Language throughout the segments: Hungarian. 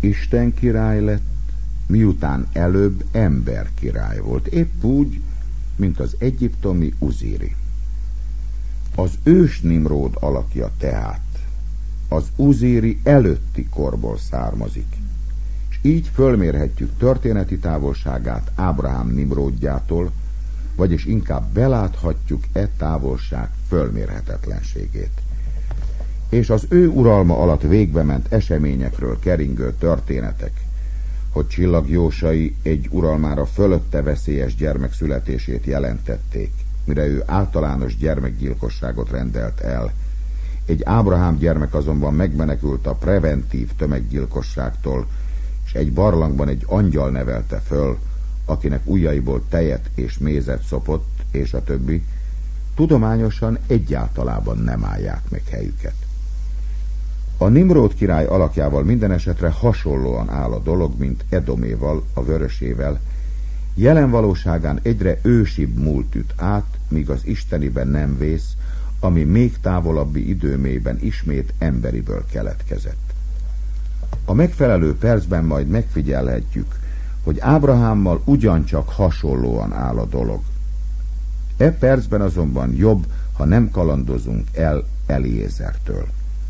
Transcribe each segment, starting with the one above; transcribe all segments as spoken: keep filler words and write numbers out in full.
Isten király lett, miután előbb ember király volt, épp úgy, mint az egyiptomi Uziri. Az ős Nimród alakja tehát az Uziri előtti korból származik, és így fölmérhetjük történeti távolságát Ábrahám Nimródjától, vagyis inkább beláthatjuk e távolság fölmérhetetlenségét. És az ő uralma alatt végbe ment eseményekről keringő történetek, hogy csillagjósai egy uralmára fölötte veszélyes gyermek születését jelentették, mire ő általános gyermekgyilkosságot rendelt el. Egy Ábrahám gyermek azonban megmenekült a preventív tömeggyilkosságtól, és egy barlangban egy angyal nevelte föl, akinek ujjaiból tejet és mézet szopott, és a többi, tudományosan egyáltalában nem állják meg helyüket. A Nimród király alakjával minden esetre hasonlóan áll a dolog, mint Edoméval, a vörösével. Jelen valóságán egyre ősibb múlt üt át, míg az isteniben nem vész, ami még távolabbi időmében ismét emberiből keletkezett. A megfelelő percben majd megfigyelhetjük, hogy Ábrahámmal ugyancsak hasonlóan áll a dolog. E percben azonban jobb, ha nem kalandozunk el Eliézertől.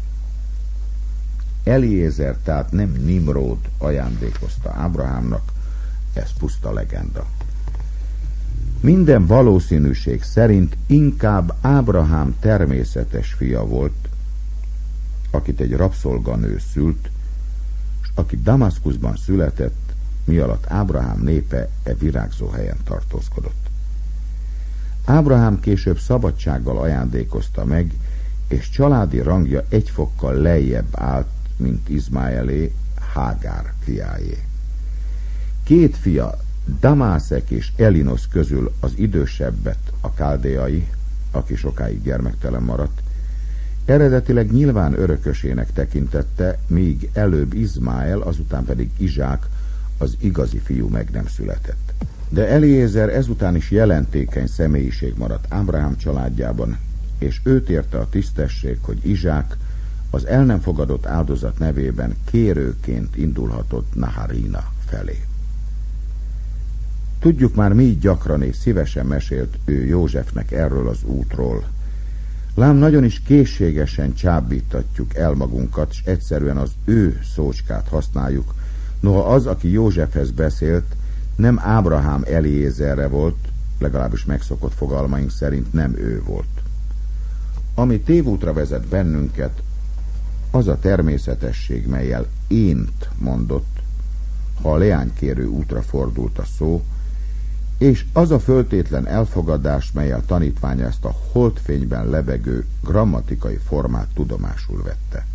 Eliézer tehát nem Nimród ajándékozta Ábrahámnak, ez puszta legenda. Minden valószínűség szerint inkább Ábrahám természetes fia volt, akit egy rabszolganő szült, és aki Damaszkuszban született, mi alatt Ábrahám népe e virágzó helyen tartózkodott. Ábrahám később szabadsággal ajándékozta meg, és családi rangja egy fokkal lejjebb állt, mint Izmáelé, Hágár fiájé. Két fia, Damászek és Elinosz közül az idősebbet, a káldeai, aki sokáig gyermektelen maradt, eredetileg nyilván örökösének tekintette, míg előbb Izmáel, azután pedig Izsák, az igazi fiú meg nem született. De Eliézer ezután is jelentékeny személyiség maradt Ábrahám családjában, és őt érte a tisztesség, hogy Izsák az el nem fogadott áldozat nevében kérőként indulhatott Naharina felé. Tudjuk már, mi gyakran és szívesen mesélt ő Józsefnek erről az útról. Lám nagyon is készségesen csábítatjuk el magunkat, és egyszerűen az ő szócskát használjuk, noha az, aki Józsefhez beszélt, nem Ábrahám Eliézerre volt, legalábbis megszokott fogalmaink szerint nem ő volt. Ami tévútra vezet bennünket, az a természetesség, mellyel ént mondott, ha a leánykérő útra fordult a szó, és az a föltétlen elfogadás, mely a tanítványa ezt a holdfényben lebegő grammatikai formát tudomásul vette.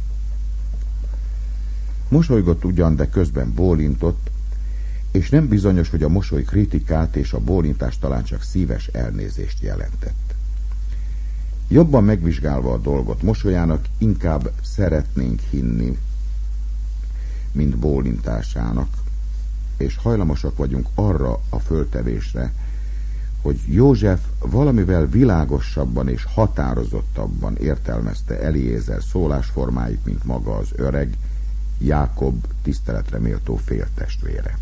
Mosolygott ugyan, de közben bólintott, és nem bizonyos, hogy a mosoly kritikát és a bólintás talán csak szíves elnézést jelentett. Jobban megvizsgálva a dolgot, mosolyának inkább szeretnénk hinni, mint bólintásának, és hajlamosak vagyunk arra a föltevésre, hogy József valamivel világosabban és határozottabban értelmezte Eliézer szólásformáit, mint maga az öreg, Jákob tiszteletre méltó féltestvére.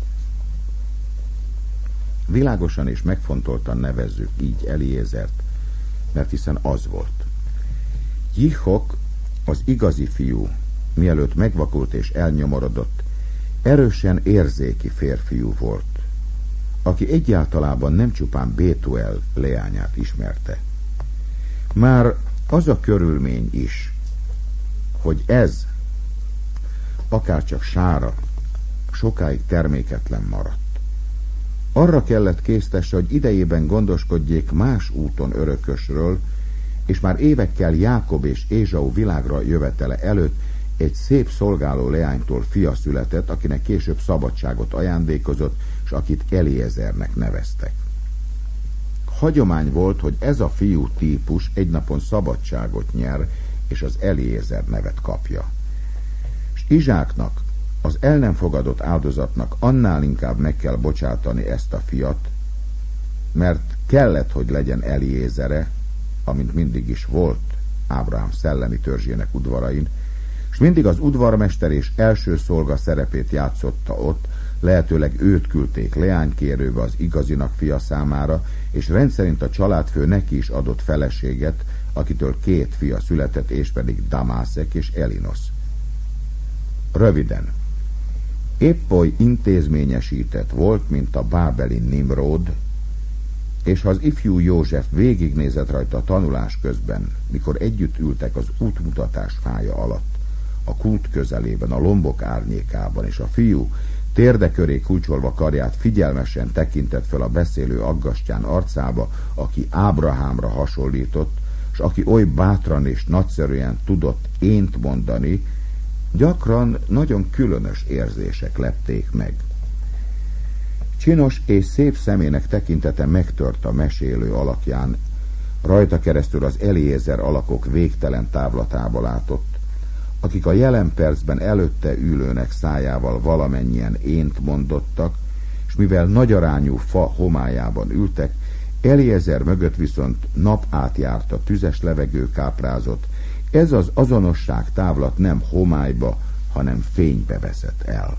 Világosan és megfontoltan nevezzük így Eliézert, mert hiszen az volt. Jihok, az igazi fiú, mielőtt megvakult és elnyomorodott, erősen érzéki férfiú volt, aki egyáltalában nem csupán Bétuel leányát ismerte. Már az a körülmény is, hogy ez, akárcsak Sára, sokáig terméketlen maradt. Arra kellett késztesse, hogy idejében gondoskodjék más úton örökösről, és már évekkel Jákob és Ézsau világra jövetele előtt egy szép szolgáló leánytól fia született, akinek később szabadságot ajándékozott, és akit Eliézernek neveztek. Hagyomány volt, hogy ez a fiú típus egy napon szabadságot nyer, és az Eliézer nevet kapja. És Izsáknak, az el nem fogadott áldozatnak annál inkább meg kell bocsátani ezt a fiat, mert kellett, hogy legyen Eliézere, amint mindig is volt Ábrahám szellemi törzsének udvarain, és mindig az udvarmester és első szolga szerepét játszotta ott, lehetőleg őt küldték leánykérőbe az igazinak fia számára, és rendszerint a családfő neki is adott feleséget, akitől két fia született, és pedig Damászek és Elinosz. Röviden, épp oly intézményesített volt, mint a bábeli Nimród, és ha az ifjú József végignézett rajta a tanulás közben, mikor együtt ültek az útmutatás fája alatt, a kút közelében, a lombok árnyékában, és a fiú térde köré kulcsolva karját figyelmesen tekintett fel a beszélő aggastyán arcába, aki Ábrahámra hasonlított, s aki oly bátran és nagyszerűen tudott ént mondani, gyakran nagyon különös érzések lepték meg. Csinos és szép szemének tekintete megtört a mesélő alakján, rajta keresztül az Eliézer alakok végtelen távlatába látott, akik a jelen percben előtte ülőnek szájával valamennyien ént mondottak, és mivel nagyarányú fa homályában ültek, Eliézer mögött viszont nap átjárt a tüzes levegő káprázott, ez az azonosság távlat nem homályba, hanem fénybe veszett el.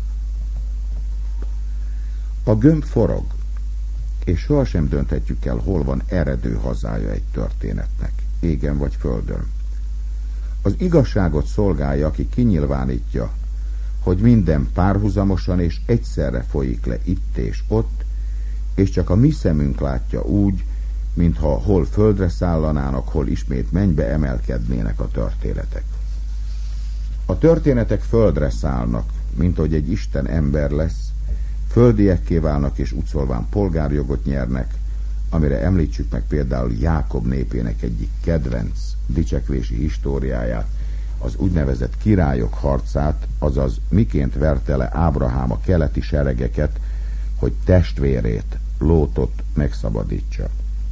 A gömb forog, és sohasem dönthetjük el, hol van eredő hazája egy történetnek, égen vagy földön. Az igazságot szolgálja, aki kinyilvánítja, hogy minden párhuzamosan és egyszerre folyik le itt és ott, és csak a mi szemünk látja úgy, mintha hol földre szállanának, hol ismét mennybe emelkednének a történetek. A történetek földre szállnak, mint ahogy egy Isten ember lesz, földiekké válnak és úgyszólván polgárjogot nyernek, amire említsük meg például Jákob népének egyik kedvenc dicsekvési históriáját, az úgynevezett királyok harcát, azaz miként verte le Ábrahám a keleti seregeket, hogy testvérét, Lótot megszabadítsa.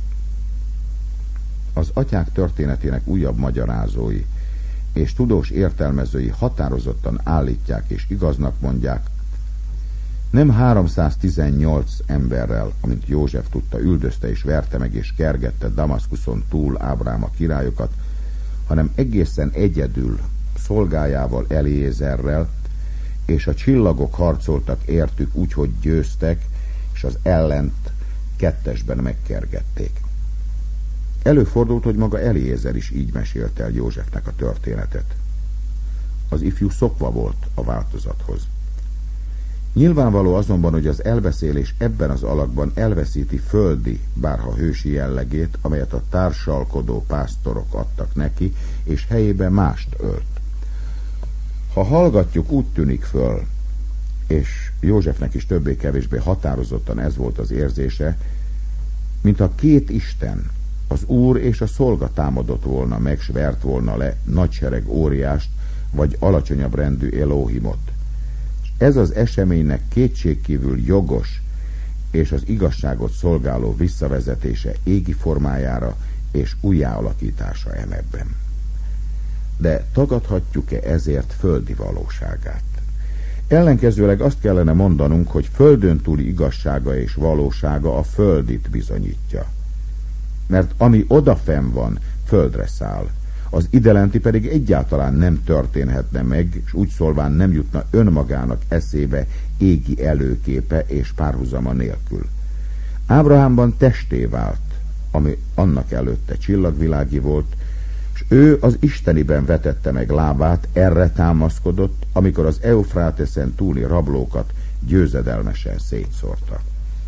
Az atyák történetének újabb magyarázói és tudós értelmezői határozottan állítják és igaznak mondják, nem háromszáztizennyolc emberrel, amint József tudta, üldözte és verte meg és kergette Damaszkuszon túl Ábrahám a királyokat, hanem egészen egyedül szolgájával, Eliézerrel, és a csillagok harcoltak értük úgy, hogy győztek, és az ellent kettesben megkergették. Előfordult, hogy maga Eliézer is így mesélte el Józsefnek a történetet. Az ifjú szokva volt a változathoz. Nyilvánvaló azonban, hogy az elbeszélés ebben az alakban elveszíti földi, bárha hősi jellegét, amelyet a társalkodó pásztorok adtak neki, és helyébe mást ölt. Ha hallgatjuk, úgy tűnik föl, és Józsefnek is többé-kevésbé határozottan ez volt az érzése, mint a két isten, az úr és a szolga támadott volna meg, s vert volna le nagysereg óriást, vagy alacsonyabb rendű Elohimot. Ez az eseménynek kétségkívül jogos és az igazságot szolgáló visszavezetése égi formájára és újjáalakítása emebben. De tagadhatjuk-e ezért földi valóságát? Ellenkezőleg azt kellene mondanunk, hogy földön túli igazsága és valósága a földit bizonyítja. Mert ami odafenn van, földre száll, az idelenti pedig egyáltalán nem történhetne meg, és úgy szólván nem jutna önmagának eszébe égi előképe és párhuzama nélkül. Ábrahámban testé vált, ami annak előtte csillagvilági volt, és ő az isteniben vetette meg lábát, erre támaszkodott, amikor az Eufráteszen túli rablókat győzedelmesen szétszórta.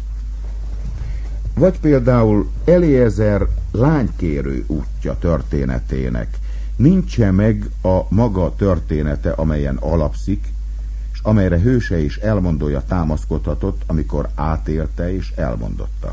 Vagy például Eliézer lánykérő útja történetének nincsen meg a maga története, amelyen alapszik, és amelyre hőse és elmondója támaszkodhatott, amikor átélte és elmondotta.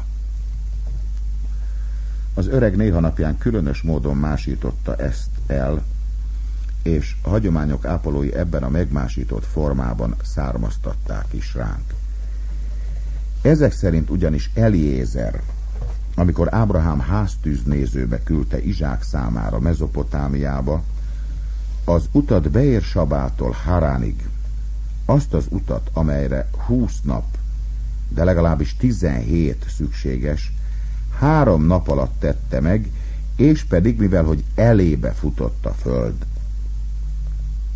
Az öreg néha napján különös módon másította ezt el, és a hagyományok ápolói ebben a megmásított formában származtatták is ránk. Ezek szerint ugyanis Eliézer, amikor Ábrahám háztűznézőbe küldte Izsák számára Mezopotámiába, az utat Beér-Sabától Haránig, azt az utat, amelyre húsz nap, de legalábbis tizenhét szükséges, három nap alatt tette meg, és pedig, mivel hogy elébe futott a föld,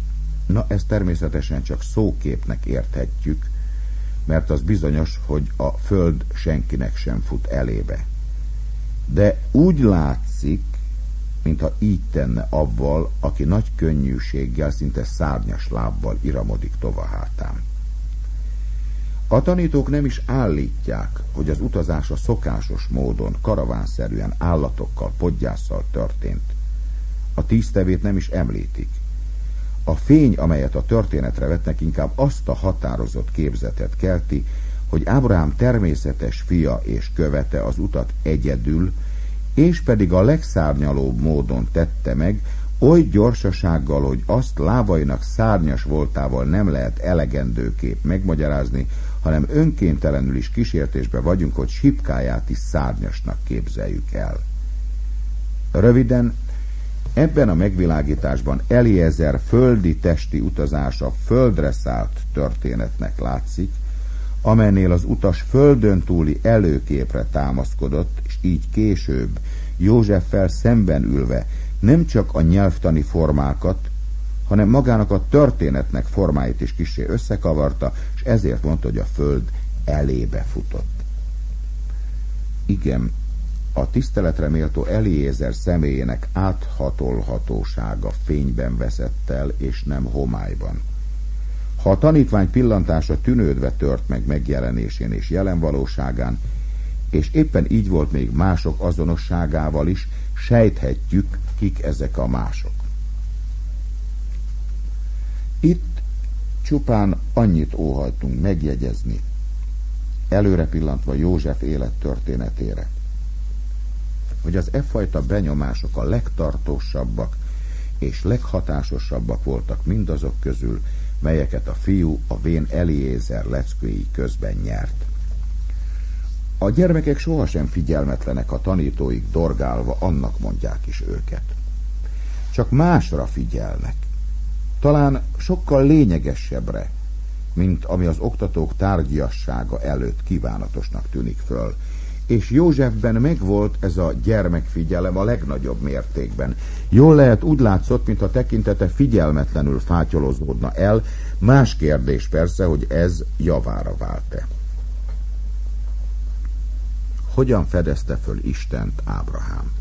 Na, ezt természetesen csak szóképnek érthetjük, mert az bizonyos, hogy a föld senkinek sem fut elébe. De úgy látszik, mintha így tenne avval, aki nagy könnyűséggel, szinte szárnyas lábbal iramodik tova hátán. A tanítók nem is állítják, hogy az utazás a szokásos módon, karavánszerűen, állatokkal, podgyásszal történt. A tíz tevét nem is említik. A fény, amelyet a történetre vetnek, inkább azt a határozott képzetet kelti, hogy Ábrahám természetes fia és követe az utat egyedül, és pedig a legszárnyalóbb módon tette meg, oly gyorsasággal, hogy azt lábainak szárnyas voltával nem lehet elegendőképp megmagyarázni, hanem önkéntelenül is kísértésbe vagyunk, hogy sipkáját is szárnyasnak képzeljük el. Röviden, ebben a megvilágításban Eliezer földi testi utazása földre szállt történetnek látszik, amelynél az utas földön túli előképre támaszkodott, és így később Józseffel szemben ülve nem csak a nyelvtani formákat, hanem magának a történetnek formáit is kissé összekavarta, és ezért mondta, hogy a föld elébe futott. Igen, a tiszteletre méltó Eliezer személyének áthatolhatósága fényben veszett el, és nem homályban. Ha a tanítvány pillantása tűnődve tört meg megjelenésén és jelen valóságán, és éppen így volt még mások azonosságával is, sejthetjük, kik ezek a mások. Itt csupán annyit óhajtunk megjegyezni, előre pillantva József élettörténetére, hogy az e fajta benyomások a legtartósabbak és leghatásosabbak voltak mindazok közül, melyeket a fiú a vén Eliezer leckéi közben nyert. A gyermekek sohasem figyelmetlenek, a tanítóik dorgálva annak mondják is őket. Csak másra figyelnek, talán sokkal lényegesebbre, mint ami az oktatók tárgyiassága előtt kívánatosnak tűnik föl. És Józsefben megvolt ez a gyermekfigyelem a legnagyobb mértékben. Jól lehet, úgy látszott, mintha tekintete figyelmetlenül fátyolozódna el, más kérdés persze, hogy ez javára vált-e. Hogyan fedezte föl Istent Ábrahám?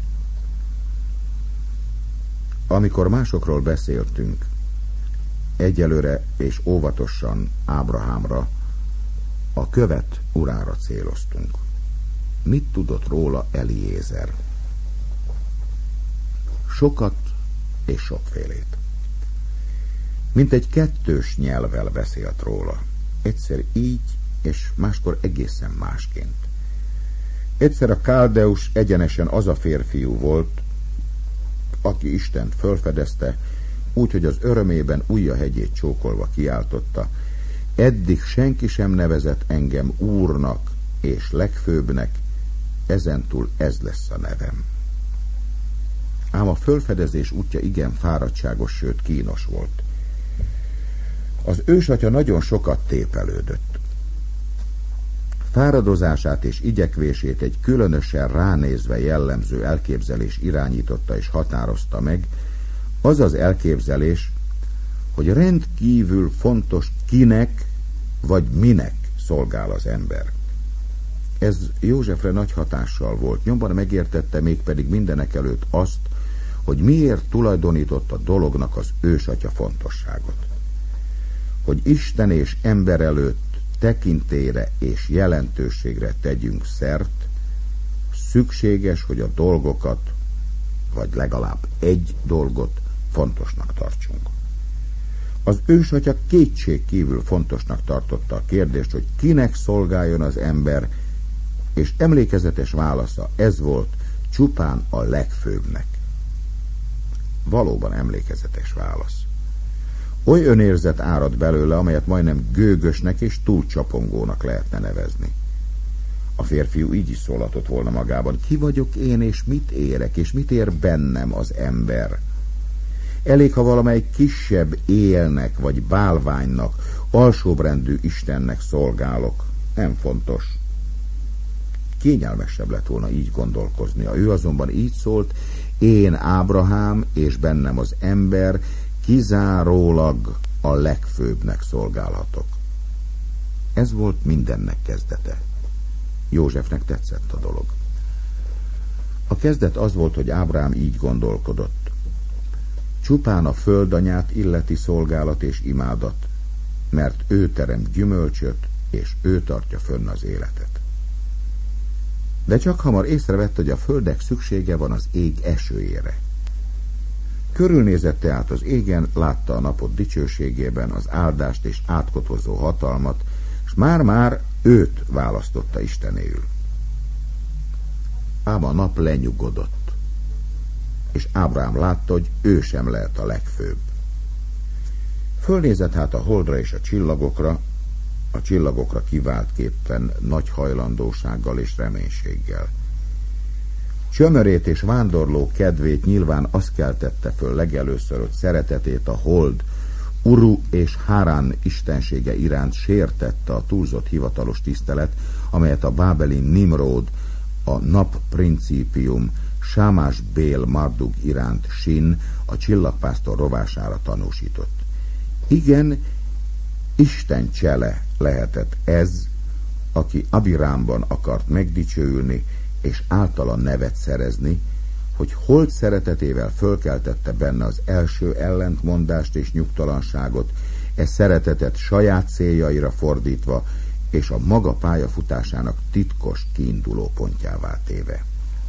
Amikor másokról beszéltünk, egyelőre és óvatosan Ábrahámra, a követ urára céloztunk. Mit tudott róla Eliezer? Sokat és sokfélét. Mint egy kettős nyelvvel beszélt róla. Egyszer így, és máskor egészen másként. Egyszer a Káldeus egyenesen az a férfiú volt, aki Istent fölfedezte, úgy, hogy az örömében ujja hegyét csókolva kiáltotta: eddig senki sem nevezett engem úrnak és legfőbbnek, ezentúl ez lesz a nevem. Ám a fölfedezés útja igen fáradtságos, sőt kínos volt. Az ősatya nagyon sokat tépelődött. Fáradozását és igyekvését egy különösen ránézve jellemző elképzelés irányította és határozta meg, az az elképzelés, hogy rendkívül fontos, kinek vagy minek szolgál az ember. Ez Józsefre nagy hatással volt, nyomban megértette mégpedig mindenek előtt azt, hogy miért tulajdonított a dolognak az ősatya fontosságot. Hogy Isten és ember előtt tekintélyre és jelentőségre tegyünk szert, szükséges, hogy a dolgokat, vagy legalább egy dolgot fontosnak tartsunk. Az ősatya kétség kívül fontosnak tartotta a kérdést, hogy kinek szolgáljon az ember, és emlékezetes válasza ez volt: csupán a legfőbbnek. Valóban emlékezetes válasz. Oly önérzet árad belőle, amelyet majdnem gőgösnek és túlcsapongónak lehetne nevezni. A férfiú így is szólatott volna magában: ki vagyok én, és mit érek, és mit ér bennem az ember? Elég, ha valamely kisebb élnek, vagy bálványnak, alsóbrendű Istennek szolgálok. Nem fontos. Kényelmesebb lett volna így gondolkoznia. Ő azonban így szólt: én Ábrahám, és bennem az ember, kizárólag a legfőbbnek szolgálhatok. Ez volt mindennek kezdete. Józsefnek tetszett a dolog. A kezdet az volt, hogy Ábrahám így gondolkodott. Csupán a földanyát illeti szolgálat és imádat, mert ő teremt gyümölcsöt, és ő tartja fönn az életet. De csak hamar észrevett, hogy a földnek szüksége van az ég esőjére. Körülnézett tehát az égen, látta a napot dicsőségében, az áldást és átkothozó hatalmat, és már-már őt választotta Istenéül. Ám a nap lenyugodott, és Ábrahám látta, hogy ő sem lehet a legfőbb. Fölnézett hát a holdra és a csillagokra, a csillagokra kiváltképpen nagy hajlandósággal és reménységgel. Csömörét és vándorló kedvét nyilván azt keltette föl legelőször, hogy szeretetét a hold, Uru és Hárán istensége iránt sértette a túlzott hivatalos tisztelet, amelyet a bábeli Nimród, a nap principium, Sámás Bél Marduk iránt Sin, a csillagpásztor rovására tanúsított. Igen, Isten csele lehetett ez, aki Abirámban akart megdicsőülni, és általa nevet szerezni, hogy holt szeretetével fölkeltette benne az első ellentmondást és nyugtalanságot, e szeretetet saját céljaira fordítva, és a maga pályafutásának titkos kiinduló pontjává téve.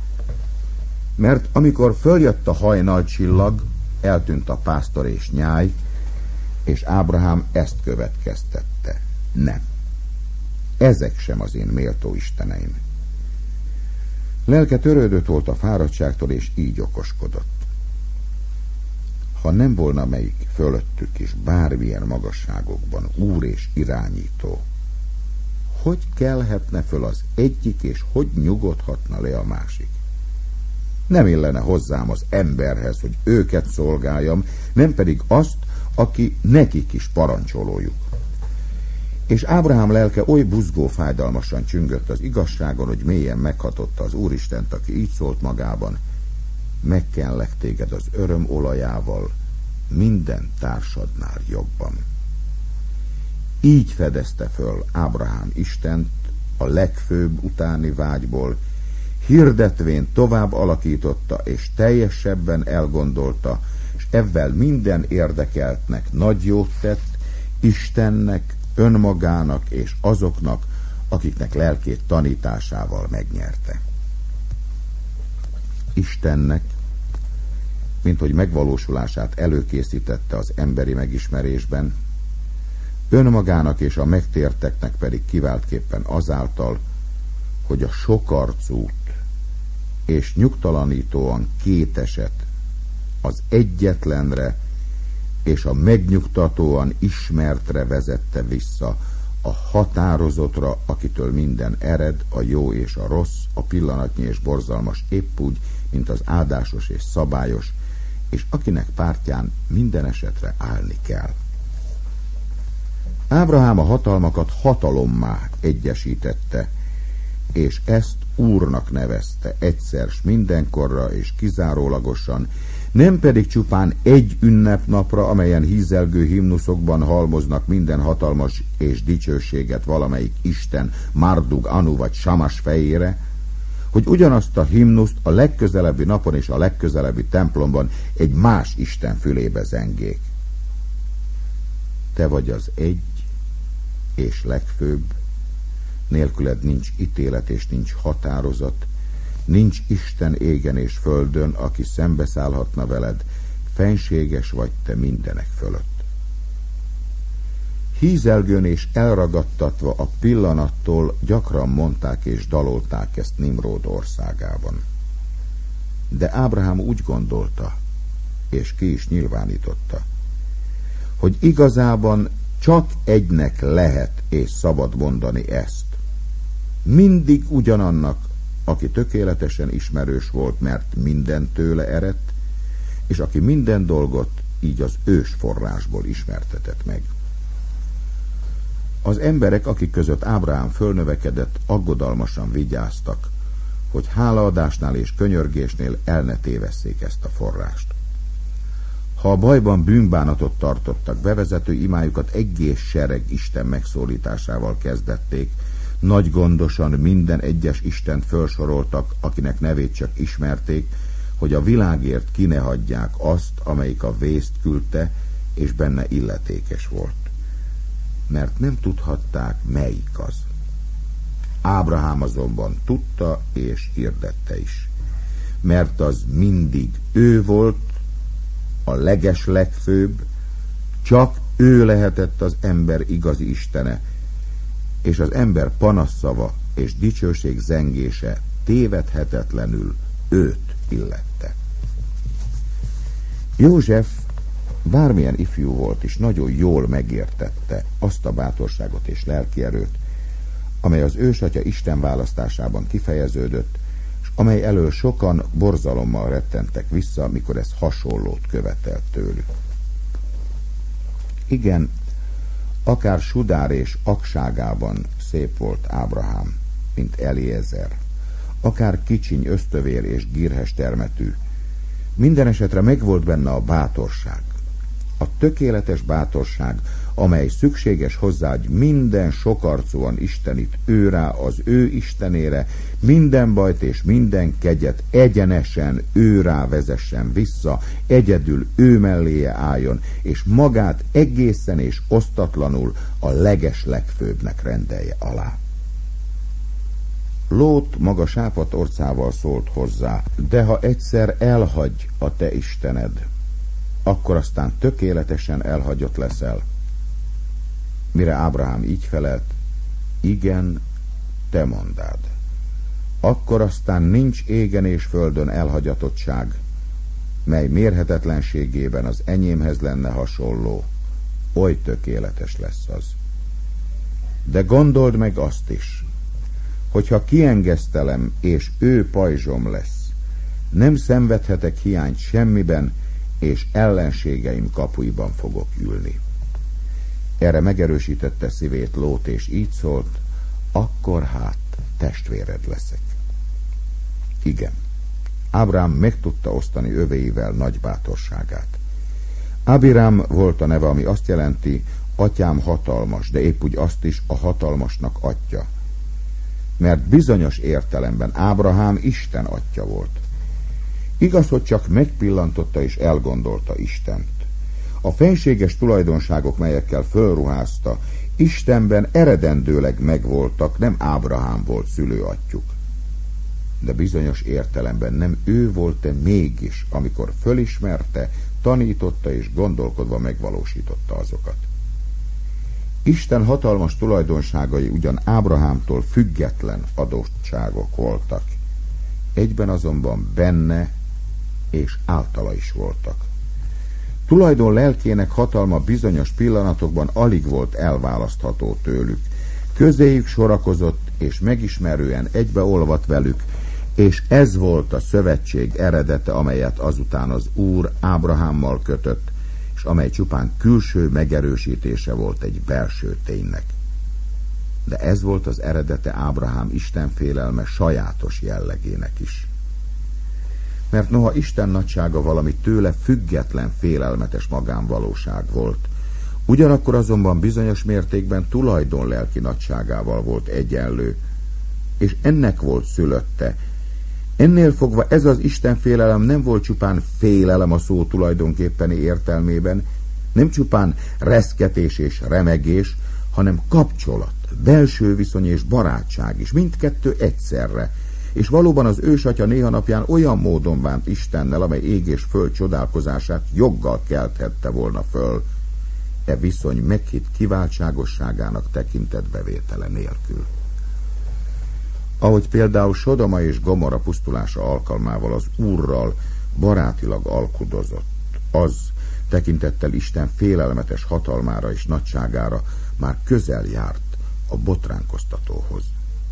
Mert amikor följött a hajnal csillag, eltűnt a pásztor és nyáj, és Ábrahám ezt következtette. Nem. Ezek sem az én méltó isteneim. Lelke törődött volt a fáradtságtól, és így okoskodott. Ha nem volna melyik fölöttük is bármilyen magasságokban úr és irányító, hogy kelhetne föl az egyik, és hogy nyugodhatna le a másik? Nem illene hozzám az emberhez, hogy őket szolgáljam, nem pedig azt, aki nekik is parancsolójuk. És Ábrahám lelke oly buzgó fájdalmasan csüngött az igazságon, hogy mélyen meghatotta az Úristent, aki így szólt magában: megkenlek téged az öröm olajával, minden társadnál jobban. Így fedezte föl Ábrahám Istent a legfőbb utáni vágyból, hirdetvén tovább alakította, és teljesebben elgondolta, és evvel minden érdekeltnek nagy jót tett, Istennek, önmagának és azoknak, akiknek lelkét tanításával megnyerte. Istennek, mint hogy megvalósulását előkészítette az emberi megismerésben, önmagának és a megtérteknek pedig kiváltképpen azáltal, hogy a sokarcút és nyugtalanítóan kéteset az egyetlenre és a megnyugtatóan ismertre vezette vissza, a határozottra, akitől minden ered, a jó és a rossz, a pillanatnyi és borzalmas épp úgy, mint az áldásos és szabályos, és akinek pártján minden esetre állni kell. Ábrahám a hatalmakat hatalommá egyesítette, és ezt Úrnak nevezte egyszer s mindenkorra és kizárólagosan, nem pedig csupán egy ünnepnapra, amelyen hízelgő himnuszokban halmoznak minden hatalmas és dicsőséget valamelyik Isten, Marduk, Anu vagy Samas fejére, hogy ugyanazt a himnuszt a legközelebbi napon és a legközelebbi templomban egy más Isten fülébe zengék. Te vagy az egy és legfőbb, nélküled nincs ítélet és nincs határozat, nincs Isten égen és földön, aki szembeszállhatna veled, fenséges vagy te mindenek fölött. Hízelgőn és elragadtatva a pillanattól gyakran mondták és dalolták ezt Nimród országában. De Ábrahám úgy gondolta, és ki is nyilvánította, hogy igazában csak egynek lehet és szabad mondani ezt. Mindig ugyanannak, aki tökéletesen ismerős volt, mert minden tőle eredt, és aki minden dolgot így az ős forrásból ismertetett meg. Az emberek, akik között Ábrahám fölnövekedett, aggodalmasan vigyáztak, hogy hálaadásnál és könyörgésnél el ne tévesszék ezt a forrást. Ha a bajban bűnbánatot tartottak, bevezető imájukat egész sereg Isten megszólításával kezdették. Nagy gondosan minden egyes Istent felsoroltak, akinek nevét csak ismerték, hogy a világért ki ne hagyják azt, amelyik a vészt küldte, és benne illetékes volt. Mert nem tudhatták, melyik az. Ábrahám azonban tudta, és hirdette is. Mert az mindig ő volt, a legeslegfőbb, csak ő lehetett az ember igazi istene, és az ember panaszszava és dicsőség zengése tévedhetetlenül őt illette. József bármilyen ifjú volt is, nagyon jól megértette azt a bátorságot és lelkierőt, amely az ősatya Isten választásában kifejeződött, és amely elől sokan borzalommal rettentek vissza, mikor ez hasonlót követelt tőlük. Igen, akár sudár és akságában szép volt Ábrahám, mint Eliezer, akár kicsiny, ösztövér és gírhes termetű, minden esetre megvolt benne a bátorság, a tökéletes bátorság, amely szükséges hozzá, hogy minden sokarcúan istenit őrá, az ő istenére, minden bajt és minden kegyet egyenesen őrá vezessen vissza, egyedül ő melléje álljon, és magát egészen és osztatlanul a legeslegfőbbnek rendelje alá. Lót maga sápadt orcával szólt hozzá: de ha egyszer elhagy a te istened, akkor aztán tökéletesen elhagyott leszel. Mire Ábrahám így felelt: igen, te mondád. Akkor aztán nincs égen és földön elhagyatottság, mely mérhetetlenségében az enyémhez lenne hasonló, oly tökéletes lesz az. De gondold meg azt is, hogyha kiengesztelem, és ő pajzsom lesz, nem szenvedhetek hiányt semmiben, és ellenségeim kapuiban fogok ülni. Erre megerősítette szívét Lót, és így szólt: akkor hát testvéred leszek. Igen, Ábrám meg tudta osztani övéivel nagy bátorságát. Ábirám volt a neve, ami azt jelenti: atyám hatalmas, de épp úgy azt is, a hatalmasnak atya. Mert bizonyos értelemben Ábrahám Isten atya volt. Igaz, hogy csak megpillantotta és elgondolta Istent. A fenséges tulajdonságok, melyekkel fölruházta, Istenben eredendőleg megvoltak, nem Ábrahám volt szülőatyjuk. De bizonyos értelemben nem ő volt-e mégis, amikor fölismerte, tanította és gondolkodva megvalósította azokat. Isten hatalmas tulajdonságai ugyan Ábrahámtól független adottságok voltak, egyben azonban benne és általa is voltak. Tulajdon lelkének hatalma bizonyos pillanatokban alig volt elválasztható tőlük. Közéjük sorakozott, és megismerően egybeolvadt velük, és ez volt a szövetség eredete, amelyet azután az Úr Ábrahámmal kötött, és amely csupán külső megerősítése volt egy belső ténynek. De ez volt az eredete Ábrahám istenfélelme sajátos jellegének is. Mert noha Isten nagysága valami tőle független, félelmetes magánvalóság volt, ugyanakkor azonban bizonyos mértékben tulajdonlelki nagyságával volt egyenlő, és ennek volt szülötte. Ennél fogva ez az istenfélelem nem volt csupán félelem a szó tulajdonképpeni értelmében, nem csupán reszketés és remegés, hanem kapcsolat, belső viszony és barátság is, mindkettő egyszerre, és valóban az ősatya néha napján olyan módon bánt Istennel, amely ég és föld csodálkozását joggal kelthette volna föl, e viszony meghitt kiváltságosságának tekintetbevétele nélkül. Ahogy például Sodoma és Gomorra pusztulása alkalmával az Úrral barátilag alkudozott, az tekintettel Isten félelmetes hatalmára és nagyságára már közel járt a botránkoztatóhoz.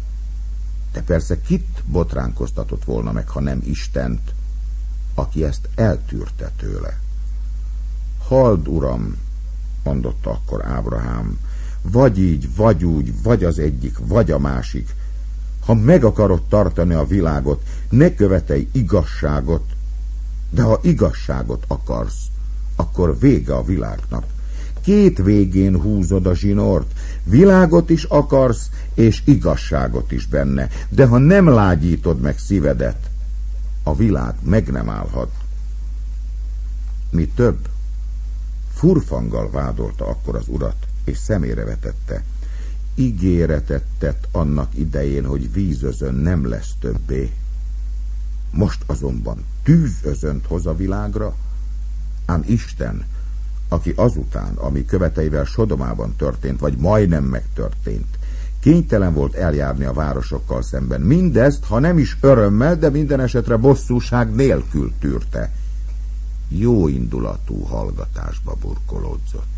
De persze kit botránkoztatott volna meg, ha nem Istent, aki ezt eltűrte tőle? Halld, Uram, mondotta akkor Ábrahám, vagy így, vagy úgy, vagy az egyik, vagy a másik. Ha meg akarod tartani a világot, ne követelj igazságot, de ha igazságot akarsz, akkor vége a világnak. Két végén húzod a zsinort, világot is akarsz, és igazságot is benne, de ha nem lágyítod meg szívedet, a világ meg nem állhat. Mi több, furfanggal vádolta akkor az urat, és szemére vetette. Ígéretet tett annak idején, hogy vízözön nem lesz többé. Most azonban tűzözönt hoz a világra, ám Isten, aki azután, ami követeivel Sodomában történt, vagy majdnem megtörtént, kénytelen volt eljárni a városokkal szemben. Mindezt, ha nem is örömmel, de minden esetre bosszúság nélkül tűrte. Jó indulatú hallgatásba burkolódzott.